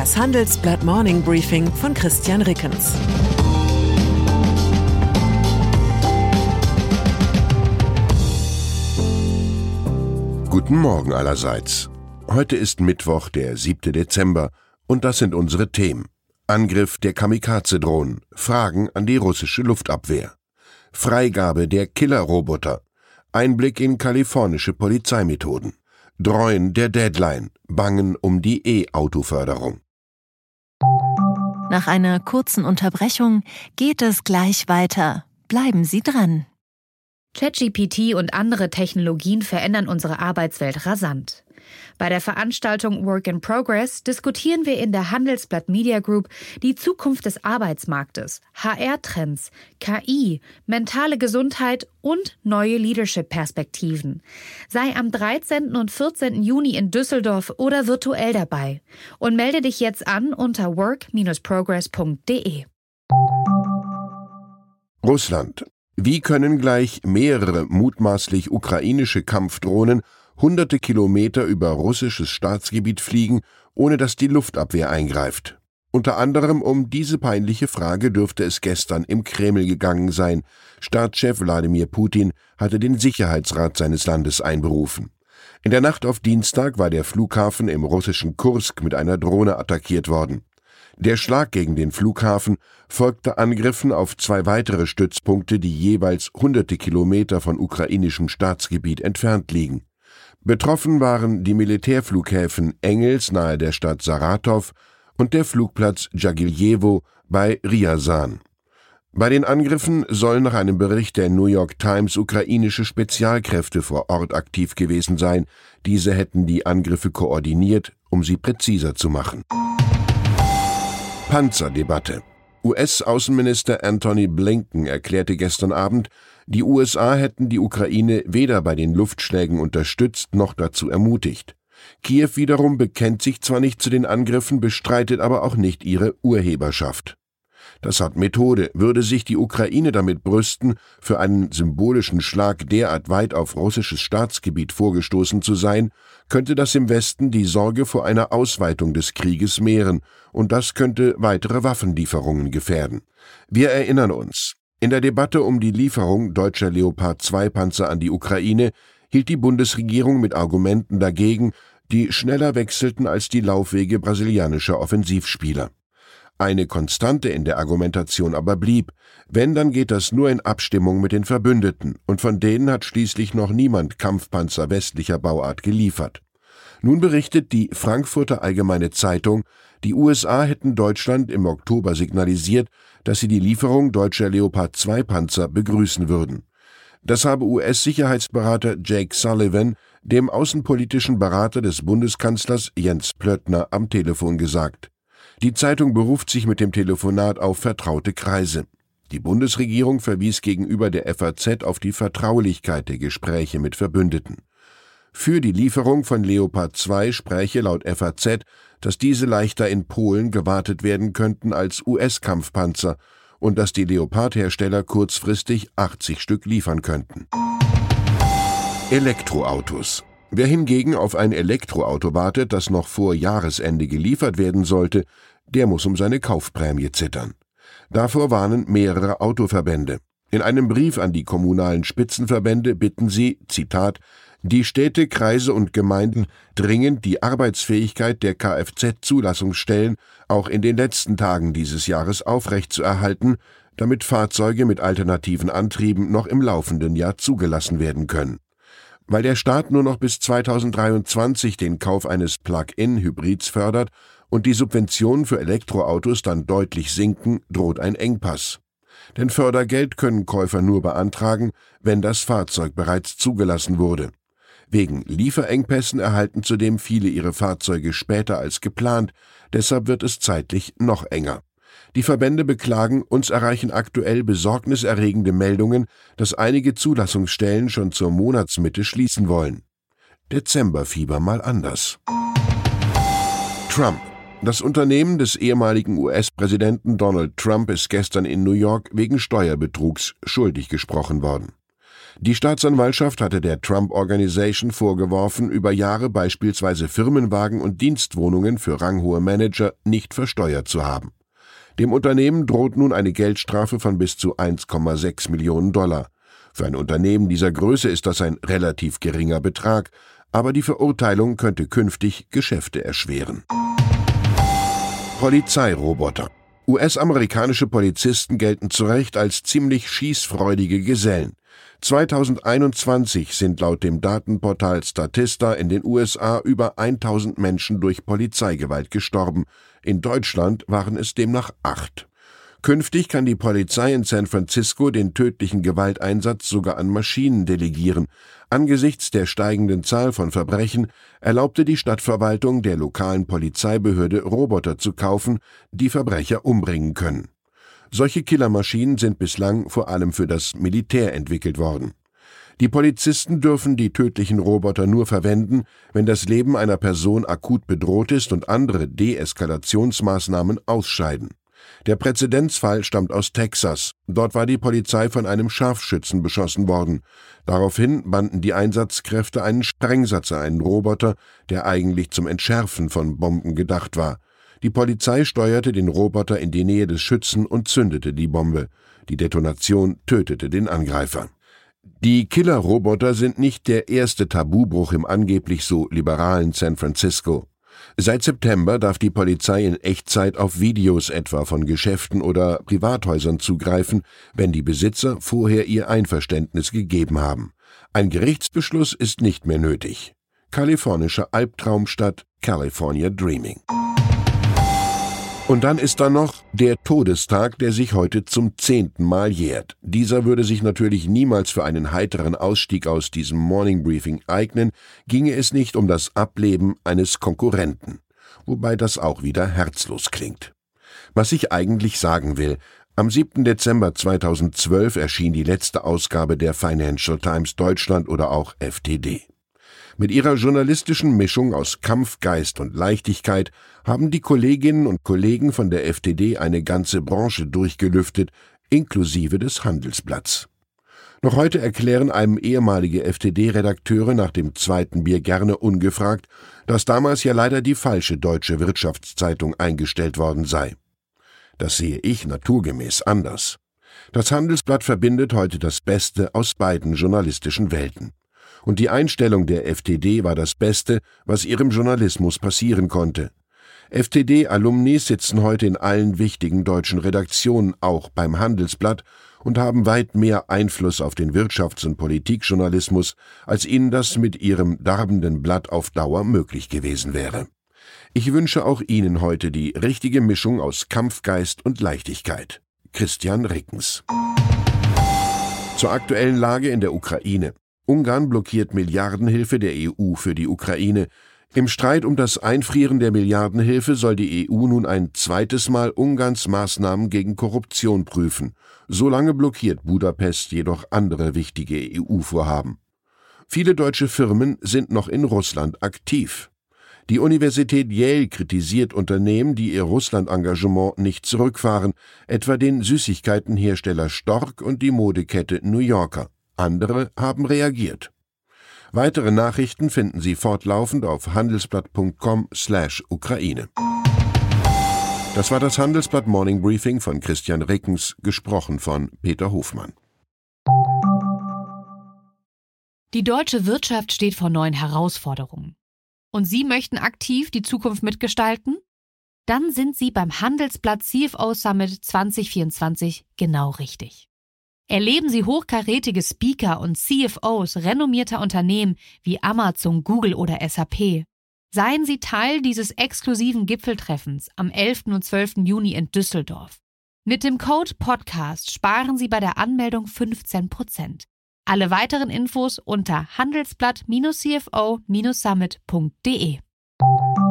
Das Handelsblatt Morning Briefing von Christian Rickens. Guten Morgen allerseits. Heute ist Mittwoch, der 7. Dezember, und das sind unsere Themen. Angriff der Kamikaze-Drohnen, Fragen an die russische Luftabwehr, Freigabe der Killerroboter, Einblick in kalifornische Polizeimethoden, Dräuen der Deadline, Bangen um die E-Auto-Förderung. Nach einer kurzen Unterbrechung geht es gleich weiter. Bleiben Sie dran. ChatGPT und andere Technologien verändern unsere Arbeitswelt rasant. Bei der Veranstaltung Work in Progress diskutieren wir in der Handelsblatt Media Group die Zukunft des Arbeitsmarktes, HR-Trends, KI, mentale Gesundheit und neue Leadership-Perspektiven. Sei am 13. und 14. Juni in Düsseldorf oder virtuell dabei und melde dich jetzt an unter work-progress.de. Russland. Wie können gleich mehrere mutmaßlich ukrainische Kampfdrohnen hunderte Kilometer über russisches Staatsgebiet fliegen, ohne dass die Luftabwehr eingreift? Unter anderem um diese peinliche Frage dürfte es gestern im Kreml gegangen sein. Staatschef Wladimir Putin hatte den Sicherheitsrat seines Landes einberufen. In der Nacht auf Dienstag war der Flughafen im russischen Kursk mit einer Drohne attackiert worden. Der Schlag gegen den Flughafen folgte Angriffen auf zwei weitere Stützpunkte, die jeweils hunderte Kilometer von ukrainischem Staatsgebiet entfernt liegen. Betroffen waren die Militärflughäfen Engels nahe der Stadt Saratow und der Flugplatz Djagiljewo bei Ryazan. Bei den Angriffen sollen nach einem Bericht der New York Times ukrainische Spezialkräfte vor Ort aktiv gewesen sein. Diese hätten die Angriffe koordiniert, um sie präziser zu machen. Panzerdebatte. US-Außenminister Antony Blinken erklärte gestern Abend, die USA hätten die Ukraine weder bei den Luftschlägen unterstützt noch dazu ermutigt. Kiew wiederum bekennt sich zwar nicht zu den Angriffen, bestreitet aber auch nicht ihre Urheberschaft. Das hat Methode. Würde sich die Ukraine damit brüsten, für einen symbolischen Schlag derart weit auf russisches Staatsgebiet vorgestoßen zu sein, könnte das im Westen die Sorge vor einer Ausweitung des Krieges mehren, und das könnte weitere Waffenlieferungen gefährden. Wir erinnern uns. In der Debatte um die Lieferung deutscher Leopard-2-Panzer an die Ukraine hielt die Bundesregierung mit Argumenten dagegen, die schneller wechselten als die Laufwege brasilianischer Offensivspieler. Eine Konstante in der Argumentation aber blieb: Wenn, dann geht das nur in Abstimmung mit den Verbündeten, und von denen hat schließlich noch niemand Kampfpanzer westlicher Bauart geliefert. Nun berichtet die Frankfurter Allgemeine Zeitung, die USA hätten Deutschland im Oktober signalisiert, dass sie die Lieferung deutscher Leopard-2-Panzer begrüßen würden. Das habe US-Sicherheitsberater Jake Sullivan dem außenpolitischen Berater des Bundeskanzlers Jens Plöttner am Telefon gesagt. Die Zeitung beruft sich mit dem Telefonat auf vertraute Kreise. Die Bundesregierung verwies gegenüber der FAZ auf die Vertraulichkeit der Gespräche mit Verbündeten. Für die Lieferung von Leopard 2 spräche laut FAZ, dass diese leichter in Polen gewartet werden könnten als US-Kampfpanzer und dass die Leopard-Hersteller kurzfristig 80 Stück liefern könnten. Elektroautos. Wer hingegen auf ein Elektroauto wartet, das noch vor Jahresende geliefert werden sollte, der muss um seine Kaufprämie zittern. Davor warnen mehrere Autoverbände. In einem Brief an die kommunalen Spitzenverbände bitten sie, Zitat, die Städte, Kreise und Gemeinden dringend die Arbeitsfähigkeit der Kfz-Zulassungsstellen auch in den letzten Tagen dieses Jahres aufrechtzuerhalten, damit Fahrzeuge mit alternativen Antrieben noch im laufenden Jahr zugelassen werden können. Weil der Staat nur noch bis 2023 den Kauf eines Plug-in-Hybrids fördert und die Subventionen für Elektroautos dann deutlich sinken, droht ein Engpass. Denn Fördergeld können Käufer nur beantragen, wenn das Fahrzeug bereits zugelassen wurde. Wegen Lieferengpässen erhalten zudem viele ihre Fahrzeuge später als geplant, deshalb wird es zeitlich noch enger. Die Verbände beklagen, uns erreichen aktuell besorgniserregende Meldungen, dass einige Zulassungsstellen schon zur Monatsmitte schließen wollen. Dezemberfieber mal anders. Trump. Das Unternehmen des ehemaligen US-Präsidenten Donald Trump ist gestern in New York wegen Steuerbetrugs schuldig gesprochen worden. Die Staatsanwaltschaft hatte der Trump Organization vorgeworfen, über Jahre beispielsweise Firmenwagen und Dienstwohnungen für ranghohe Manager nicht versteuert zu haben. Dem Unternehmen droht nun eine Geldstrafe von bis zu 1,6 Millionen $. Für ein Unternehmen dieser Größe ist das ein relativ geringer Betrag, aber die Verurteilung könnte künftig Geschäfte erschweren. Polizeiroboter. US-amerikanische Polizisten gelten zu Recht als ziemlich schießfreudige Gesellen. 2021 sind laut dem Datenportal Statista in den USA über 1000 Menschen durch Polizeigewalt gestorben. In Deutschland waren es demnach 8. Künftig kann die Polizei in San Francisco den tödlichen Gewalteinsatz sogar an Maschinen delegieren. Angesichts der steigenden Zahl von Verbrechen erlaubte die Stadtverwaltung der lokalen Polizeibehörde, Roboter zu kaufen, die Verbrecher umbringen können. Solche Killermaschinen sind bislang vor allem für das Militär entwickelt worden. Die Polizisten dürfen die tödlichen Roboter nur verwenden, wenn das Leben einer Person akut bedroht ist und andere Deeskalationsmaßnahmen ausscheiden. Der Präzedenzfall stammt aus Texas. Dort war die Polizei von einem Scharfschützen beschossen worden. Daraufhin banden die Einsatzkräfte einen Sprengsatz an einen Roboter, der eigentlich zum Entschärfen von Bomben gedacht war. Die Polizei steuerte den Roboter in die Nähe des Schützen und zündete die Bombe. Die Detonation tötete den Angreifer. Die Killer-Roboter sind nicht der erste Tabubruch im angeblich so liberalen San Francisco. Seit September darf die Polizei in Echtzeit auf Videos etwa von Geschäften oder Privathäusern zugreifen, wenn die Besitzer vorher ihr Einverständnis gegeben haben. Ein Gerichtsbeschluss ist nicht mehr nötig. Kalifornischer Albtraumstadt, California Dreaming. Und dann ist da noch der Todestag, der sich heute zum 10. Mal jährt. Dieser würde sich natürlich niemals für einen heiteren Ausstieg aus diesem Morning Briefing eignen, ginge es nicht um das Ableben eines Konkurrenten. Wobei das auch wieder herzlos klingt. Was ich eigentlich sagen will: Am 7. Dezember 2012 erschien die letzte Ausgabe der Financial Times Deutschland oder auch FTD. Mit ihrer journalistischen Mischung aus Kampfgeist und Leichtigkeit haben die Kolleginnen und Kollegen von der FTD eine ganze Branche durchgelüftet, inklusive des Handelsblatts. Noch heute erklären einem ehemalige FTD-Redakteure nach dem zweiten Bier gerne ungefragt, dass damals ja leider die falsche Deutsche Wirtschaftszeitung eingestellt worden sei. Das sehe ich naturgemäß anders. Das Handelsblatt verbindet heute das Beste aus beiden journalistischen Welten. Und die Einstellung der FTD war das Beste, was ihrem Journalismus passieren konnte. FTD-Alumni sitzen heute in allen wichtigen deutschen Redaktionen, auch beim Handelsblatt, und haben weit mehr Einfluss auf den Wirtschafts- und Politikjournalismus, als ihnen das mit ihrem darbenden Blatt auf Dauer möglich gewesen wäre. Ich wünsche auch Ihnen heute die richtige Mischung aus Kampfgeist und Leichtigkeit. Christian Rickens. Zur aktuellen Lage in der Ukraine. Ungarn blockiert Milliardenhilfe der EU für die Ukraine. Im Streit um das Einfrieren der Milliardenhilfe soll die EU nun ein zweites Mal Ungarns Maßnahmen gegen Korruption prüfen. Solange blockiert Budapest jedoch andere wichtige EU-Vorhaben. Viele deutsche Firmen sind noch in Russland aktiv. Die Universität Yale kritisiert Unternehmen, die ihr Russland-Engagement nicht zurückfahren, etwa den Süßigkeitenhersteller Stork und die Modekette New Yorker. Andere haben reagiert. Weitere Nachrichten finden Sie fortlaufend auf handelsblatt.com/Ukraine. Das war das Handelsblatt Morning Briefing von Christian Rickens, gesprochen von Peter Hofmann. Die deutsche Wirtschaft steht vor neuen Herausforderungen. Und Sie möchten aktiv die Zukunft mitgestalten? Dann sind Sie beim Handelsblatt CFO Summit 2024 genau richtig. Erleben Sie hochkarätige Speaker und CFOs renommierter Unternehmen wie Amazon, Google oder SAP. Seien Sie Teil dieses exklusiven Gipfeltreffens am 11. und 12. Juni in Düsseldorf. Mit dem Code PODCAST sparen Sie bei der Anmeldung 15%. Alle weiteren Infos unter handelsblatt-cfo-summit.de.